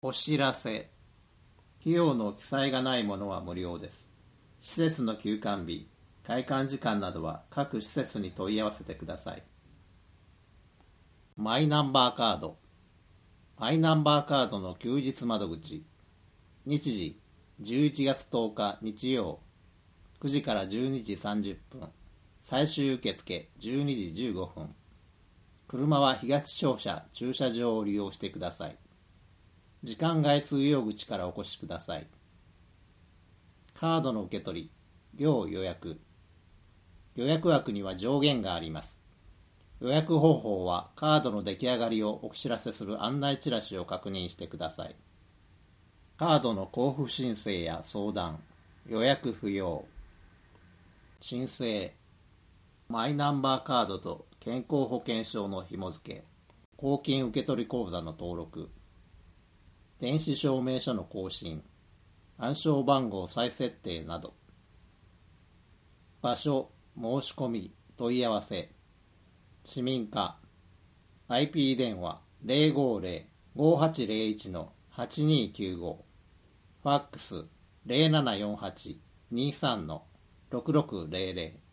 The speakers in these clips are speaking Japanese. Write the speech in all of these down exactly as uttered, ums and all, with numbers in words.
お知らせ。費用の記載がないものは無料です。施設の休館日、開館時間などは各施設に問い合わせてください。マイナンバーカード。マイナンバーカードの休日窓口。日時、じゅういちがつとおか日曜、くじからじゅうにじさんじゅっぷん。最終受付じゅうにじじゅうごふん。車は東庁舎駐車場を利用してください。時間外通用口からお越しください。カードの受け取り、要予約。予約枠には上限があります。予約方法はカードの出来上がりをお知らせする案内チラシを確認してください。カードの交付申請や相談、予約不要。申請、マイナンバーカードと健康保険証の紐付け、公金受取口座の登録、電子証明書の更新、暗証番号再設定など。場所、申し込み、問い合わせ。市民課 アイピー 電話 ゼロごゼロ ごはちゼロいち のはちにきゅうご、ファックス ゼロななよんはち にさん のろくろくゼロゼロ。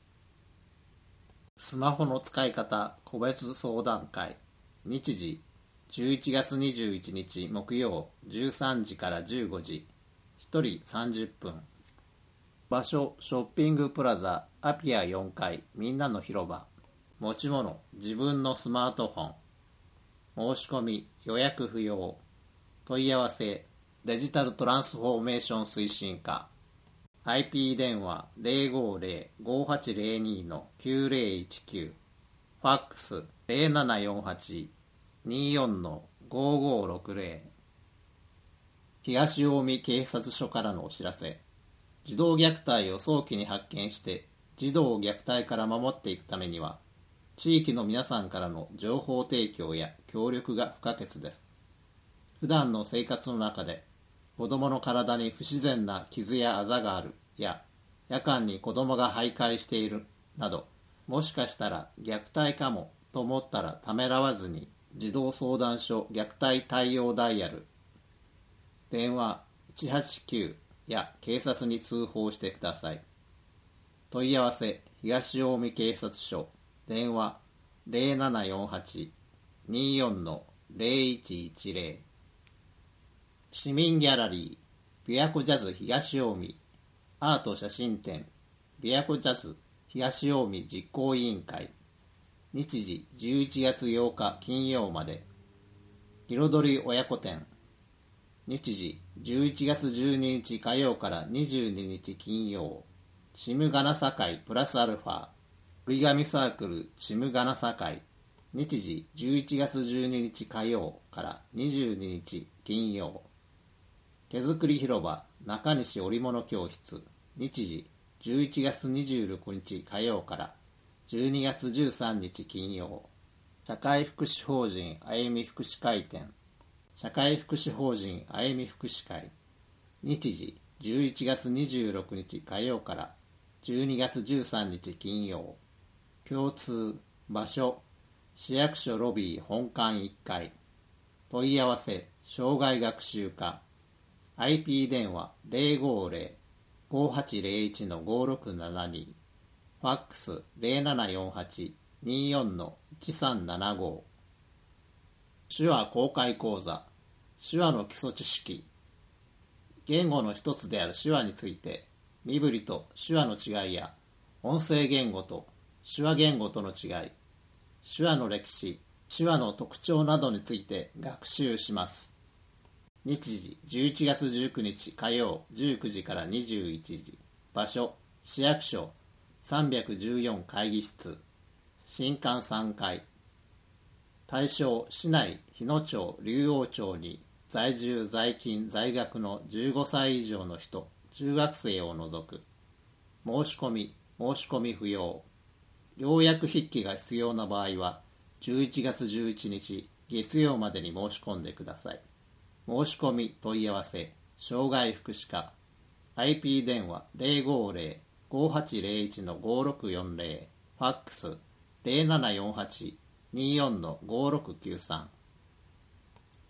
スマホの使い方個別相談会。日時じゅういちがつにじゅういちにち木曜じゅうさんじからじゅうごじ、ひとりさんじゅっぷん。場所、ショッピングプラザアピアよんかいみんなの広場。持ち物、自分のスマートフォン。申し込み、予約不要。問い合わせ、デジタルトランスフォーメーション推進課 アイピー 電話 ゼロごゼロ ごはちゼロに のきゅうゼロいちきゅう、ファックスゼロななよんはち によん のごごろくゼロ。東近江警察署からのお知らせ。児童虐待を早期に発見して児童を虐待から守っていくためには、地域の皆さんからの情報提供や協力が不可欠です。普段の生活の中で子どもの体に不自然な傷やあざがあるや、夜間に子どもが徘徊しているなど、もしかしたら虐待かもと思ったらためらわずに児童相談所虐待対応ダイヤル、電話いちはちきゅうや警察に通報してください。問い合わせ東近江警察署、電話ゼロななよんはち によん のゼロいちいちゼロ。市民ギャラリー琵琶湖ジャズ東近江アート写真展琵琶湖ジャズ東近江実行委員会。日時じゅういちがつようか金曜まで。彩り親子展。日時じゅういちがつじゅうににち火曜からにじゅうににち金曜。チムガナサ会プラスアルファ折り紙サークルチムガナサ会。日時じゅういちがつじゅうににち火曜からにじゅうににち金曜。手作り広場中西織物教室。日時じゅういちがつにじゅうろくにち火曜からじゅうにがつじゅうさんにち金曜。社会福祉法人あゆみ福祉会展。社会福祉法人あゆみ福祉会。日時じゅういちがつにじゅうろくにち火曜からじゅうにがつじゅうさんにち金曜。共通場所市役所ロビー本館いっかい。問い合わせ障害学習課 アイピー 電話ゼロごゼロ ごはちゼロいち のごろくななに、ファックスゼロななよんはち によん のいちさんななご。手話公開講座手話の基礎知識。言語の一つである手話について、身振りと手話の違いや音声言語と手話言語との違い、手話の歴史、手話の特徴などについて学習します。日時じゅういちがつじゅうくにち火曜じゅうくじからにじゅういちじ。場所市役所さんびゃくじゅうよん会議室新館さんかい。対象市内日野町竜王町に在住在勤在学のじゅうごさい以上の人、中学生を除く。申し込み申し込み不要。要約筆記が必要な場合はじゅういちがつじゅういちにち月曜までに申し込んでください。申し込み問い合わせ障害福祉課 アイピー 電話ゼロごゼロ ごはちゼロいち のごろくよんゼロ、ファックスゼロななよんはち によん のごろくきゅうさん。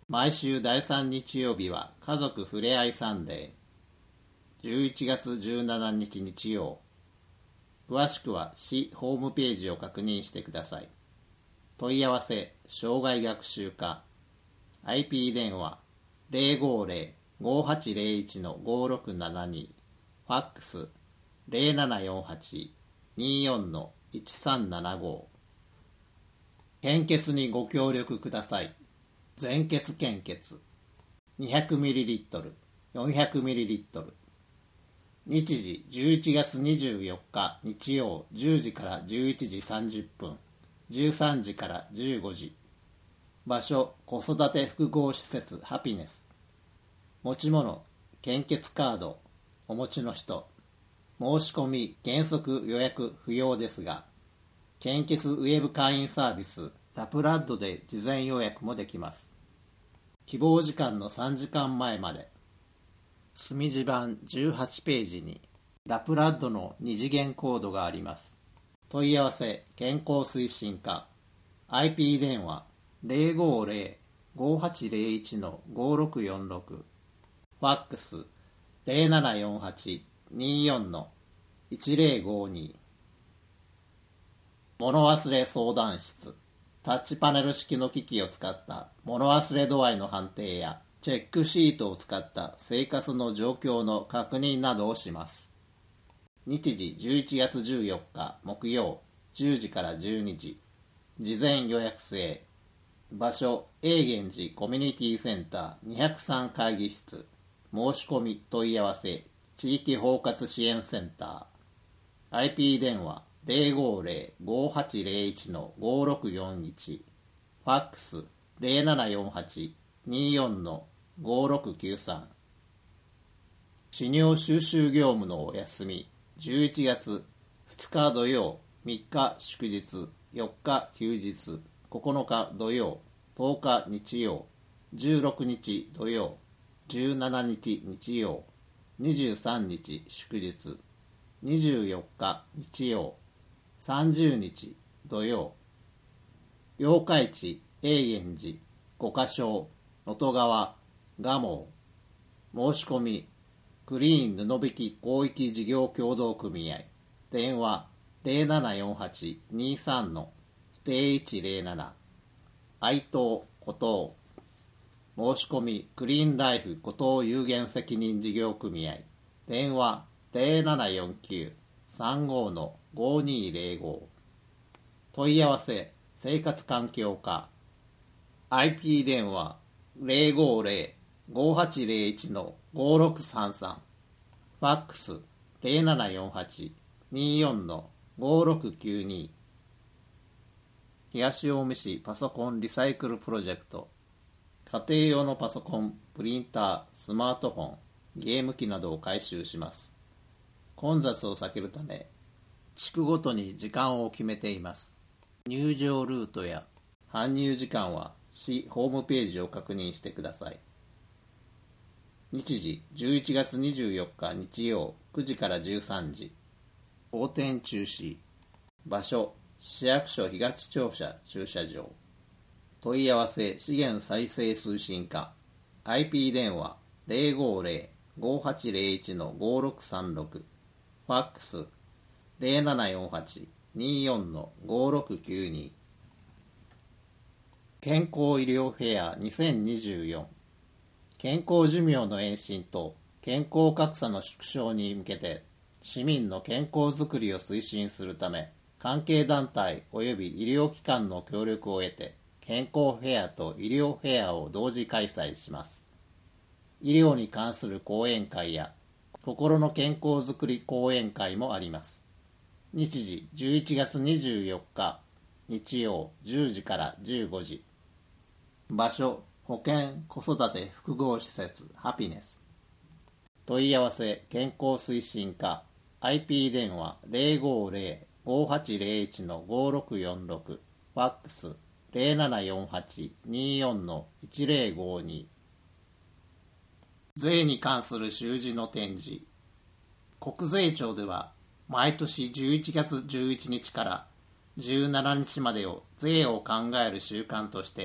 毎週だいさん日曜日は家族ふれあいサンデー。じゅういちがつじゅうしちにち日曜。詳しくは市ホームページを確認してください。問い合わせ障害学習課 アイピー 電話 ゼロごゼロ ごはちゼロいち ごろくななに ファックス ゼロななよんはち にーよん いちさんななご。献血にご協力ください。全血献血 にひゃくミリリットル、よんひゃくミリリットル。日時じゅういちがつにじゅうよっか日曜じゅうじからじゅういちじさんじゅっぷん、じゅうさんじからじゅうごじ。場所子育て複合施設ハピネス。持ち物献血カードお持ちの人。申し込み原則予約不要ですが、献血ウェブ会員サービスラプラッドで事前予約もできます。希望時間のさんじかんまえまで。墨字版じゅうはちページにラプラッドの二次元コードがあります。問い合わせ健康推進課 アイピー 電話 ゼロごゼロ ごはちゼロいち ごろくよんろく。ファックス ゼロななよんはち にーよん いちゼロごに。物忘れ相談室。タッチパネル式の機器を使った物忘れ度合いの判定やチェックシートを使った生活の状況の確認などをします。日時じゅういちがつじゅうよっか木曜じゅうじからじゅうにじ。事前予約制。場所永源寺コミュニティセンターにひゃくさん会議室。申し込み問い合わせ地域包括支援センター。アイピー 電話ゼロごゼロ ごはちゼロいち ごろくよんいち。ファックスゼロななよんはち にーよん ごろくきゅうさん。資料収集業務のお休み。じゅういちがつふつか土曜、みっか祝日、よっか休日、ここのか土曜、とおか日曜、じゅうろくにち土曜、じゅうしちにち日曜、にじゅうさんにち祝日、にじゅうよっか日曜、さんじゅうにち土曜。八日市永源寺五箇所能登川蒲生。申し込みクリーン布引広域事業協同組合。電話ゼロななよんはち にーさん ゼロいちゼロなな。愛東古東。申し込みクリーンライフ古東有限責任事業組合。電話ゼロななよんきゅう さんご ごにゼロご。問い合わせ生活環境課 アイピー 電話ゼロごゼロ ごはちゼロいち ごろくさんさん。ファックスゼロななよんはち にーよん ごろくきゅうに。東近江市パソコンリサイクルプロジェクト。家庭用のパソコン、プリンター、スマートフォン、ゲーム機などを回収します。混雑を避けるため地区ごとに時間を決めています。入場ルートや搬入時間は市ホームページを確認してください。日時じゅういちがつにじゅうよっか日曜くじからじゅうさんじ。横転中止。場所市役所東庁舎駐車場。問い合わせ資源再生推進課 アイピー 電話ゼロごゼロ ごはちゼロいち ごろくさんろく。ファックスゼロななよんはち にーよん ごろくきゅうに。健康医療フェアにせんにじゅうよん。健康寿命の延伸と健康格差の縮小に向けて市民の健康づくりを推進するため、関係団体及び医療機関の協力を得て健康フェアと医療フェアを同時開催します。医療に関する講演会や心の健康づくり講演会もあります。日時じゅういちがつにじゅうよっか日曜じゅうじからじゅうごじ。場所保健子育て複合施設ハピネス。問い合わせ健康推進課 アイピー 電話ゼロごゼロ ごはちゼロいち ごろくよんろく。ファックスゼロななよんはち にーよん いちゼロごに。税に関する習字の展示。国税庁では毎年じゅういちがつじゅういちにちからじゅうしちにちまでを税を考える週間として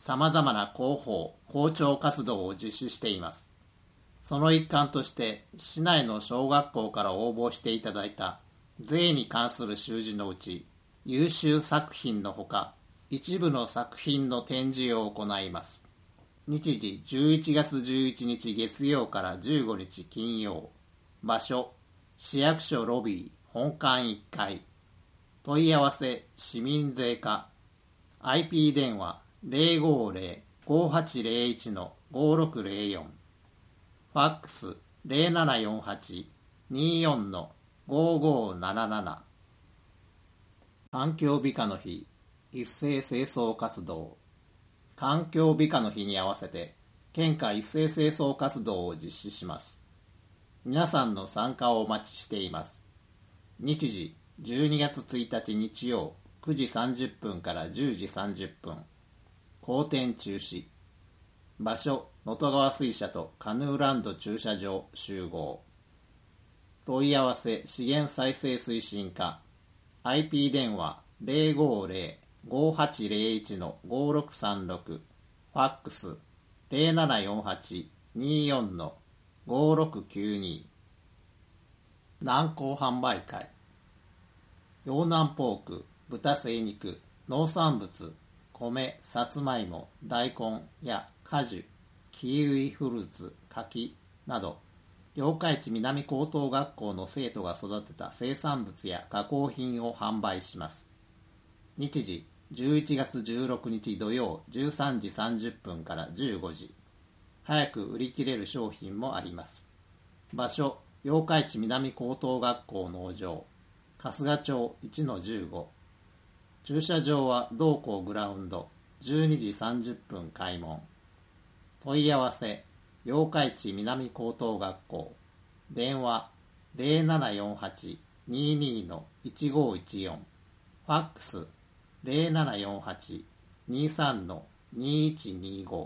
様々な広報・校長活動を実施しています。その一環として、市内の小学校から応募していただいた税に関する習字のうち、優秀作品のほか、一部の作品の展示を行います。日時じゅういちがつじゅういちにち月曜からじゅうごにち金曜。場所、市役所ロビー本館いっかい。問い合わせ市民税課。アイピー 電話 ゼロごゼロ ごはちゼロいち ごろくゼロよん。ファックス ゼロななよんはち にーよん ごごなななな。環境美化の日一斉清掃活動。環境美化の日に合わせて県下一斉清掃活動を実施します。皆さんの参加をお待ちしています。日時じゅうにがつついたち日曜くじさんじゅっぷんからじゅうじさんじゅっぷん。公展中止。場所、能登川水車とカヌーランド駐車場集合。問い合わせ資源再生推進課。アイピー 電話 ゼロごゼロ ごはちゼロいち ごろくさんろく。ファックス ゼロななよんはち にーよん ごろくきゅうに。南港販売会。養南ポーク、豚精肉、農産物、米、さつまいも、大根や果樹、キウイフルーツ、柿など、八日市南高等学校の生徒が育てた生産物や加工品を販売します。日時じゅういちがつじゅうろくにち土曜じゅうさんじさんじゅっぷんからじゅうごじ。早く売り切れる商品もあります。場所、八日市南高等学校農場、春日町 いちのじゅうご。駐車場は同校グラウンド、じゅうにじさんじゅっぷん開門。問い合わせ、八日市南高等学校。電話、ゼロななよんはち にーにー いちごいちよん。ファックス、ゼロななよんはち にーさん にーいちにーご。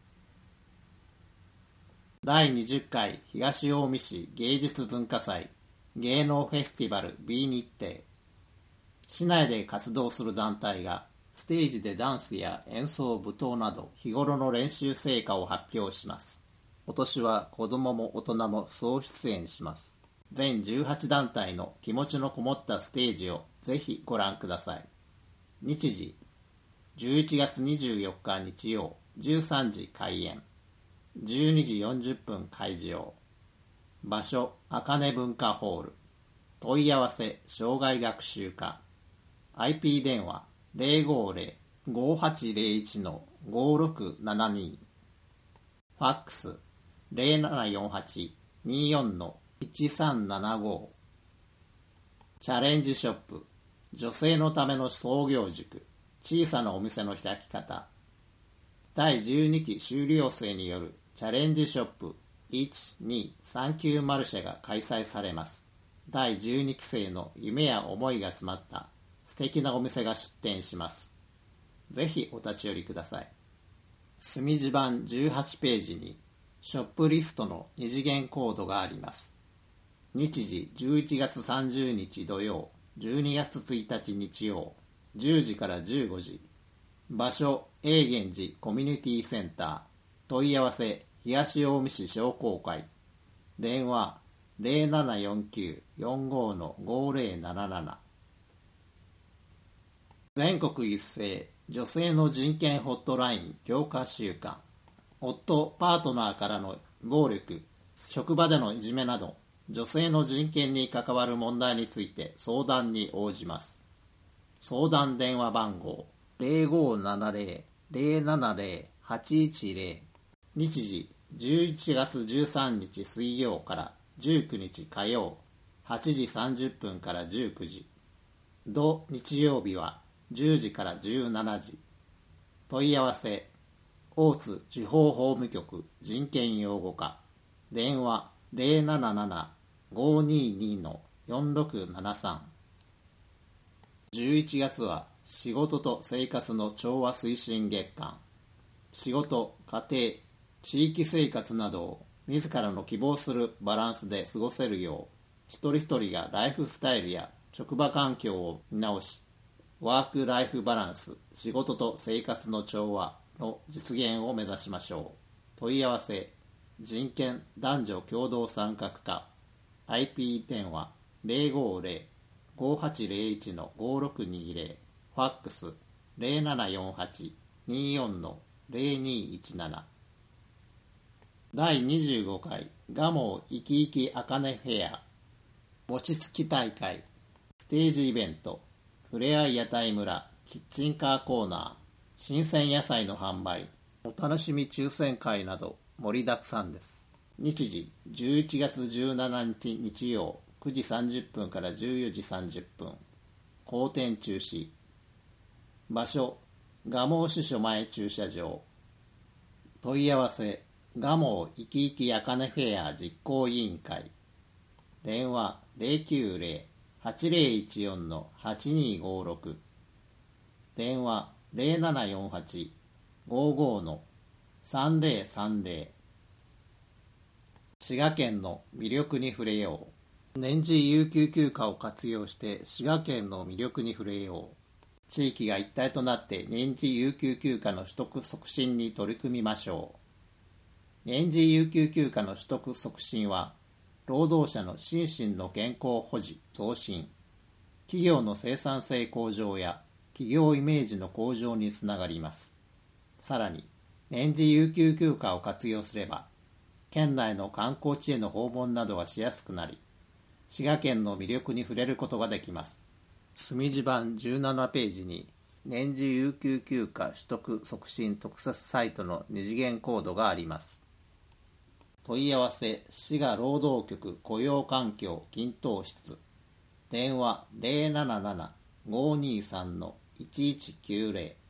だいにじゅっかい東近江市芸術文化祭芸能フェスティバル B 日程。市内で活動する団体がステージでダンスや演奏、舞踏など日頃の練習成果を発表します。今年は子どもも大人も総出演します。全じゅうはちだんたいの気持ちのこもったステージをぜひご覧ください。日時じゅういちがつにじゅうよっか日曜じゅうさんじ開演、じゅうにじよんじゅっぷん会場。場所、あかね文化ホール。問い合わせ障害学習課。 アイピー 電話 ゼロごゼロ ごはちゼロいち ごろくななに。ファックスゼロななよんはち にーよん いちさんななご。チャレンジショップ。女性のための創業塾、小さなお店の開き方。だいじゅうにき修了生によるチャレンジショップいち、に、さんきゅうマルシェが開催されます。だいじゅうにき生の夢や思いが詰まった素敵なお店が出店します。ぜひお立ち寄りください。墨字版じゅうはちページにショップリストの二次元コードがあります。日時じゅういちがつさんじゅうにち土曜、じゅうにがつついたち日曜、じゅうじからじゅうごじ。場所、永源寺コミュニティセンター。問い合わせ、東近江市商工会。電話、ゼロななよんきゅう よんごのごゼロなななな。全国一斉女性の人権ホットライン強化週間。夫・パートナーからの暴力、職場でのいじめなど、女性の人権に関わる問題について相談に応じます。相談電話番号ゼロごななゼロ ゼロななゼロ はちいちゼロ。日時じゅういちがつじゅうさんにち水曜からじゅうくにち火曜、はちじさんじゅっぷんからじゅうくじ。土日曜日はじゅうじからじゅうしちじ。問い合わせ、大津地方法務局人権擁護課。電話ゼロなななな ごにに よんろくななさん。じゅういちがつは仕事と生活の調和推進月間。仕事、家庭、地域生活などを自らの希望するバランスで過ごせるよう、一人一人がライフスタイルや職場環境を見直し、ワークライフバランス、仕事と生活の調和、 の実現を目指しましょう。問い合わせ人権男女共同参画課 アイピー 電話 ゼロごゼロ ごはちゼロいち ごろくにゼロ ファックス ゼロななよんはち にーよん ゼロにいちなな。だいにじゅうごかい蒲生いきいきあかねフェア餅つき大会ステージイベントふれあい屋台村キッチンカーコーナー新鮮野菜の販売お楽しみ抽選会など盛りだくさんです。日時じゅういちがつじゅうしちにち日曜くじさんじゅっぷんからじゅうよじさんじゅっぷん後転中止。場所蒲生支所前駐車場。問い合わせ蒲生いきいきあかねフェア実行委員会。電話 ゼロきゅうゼロ はちゼロいちよん はちにごろく 電話 ゼロななよんはち ごご さんゼロさんゼロ。滋賀県の魅力に触れよう。年次有給休暇を活用して滋賀県の魅力に触れよう。地域が一体となって年次有給休暇の取得促進に取り組みましょう。年次有給休暇の取得促進は、労働者の心身の健康保持増進、企業の生産性向上や企業イメージの向上につながります。さらに、年次有給休暇を活用すれば、県内の観光地への訪問などがしやすくなり、滋賀県の魅力に触れることができます。墨地版じゅうななページに、年次有給休暇取得促進特設サイトの二次元コードがあります。問い合わせ滋賀労働局雇用環境均等室。電話 ゼロななな ごにさん いちいちきゅうゼロ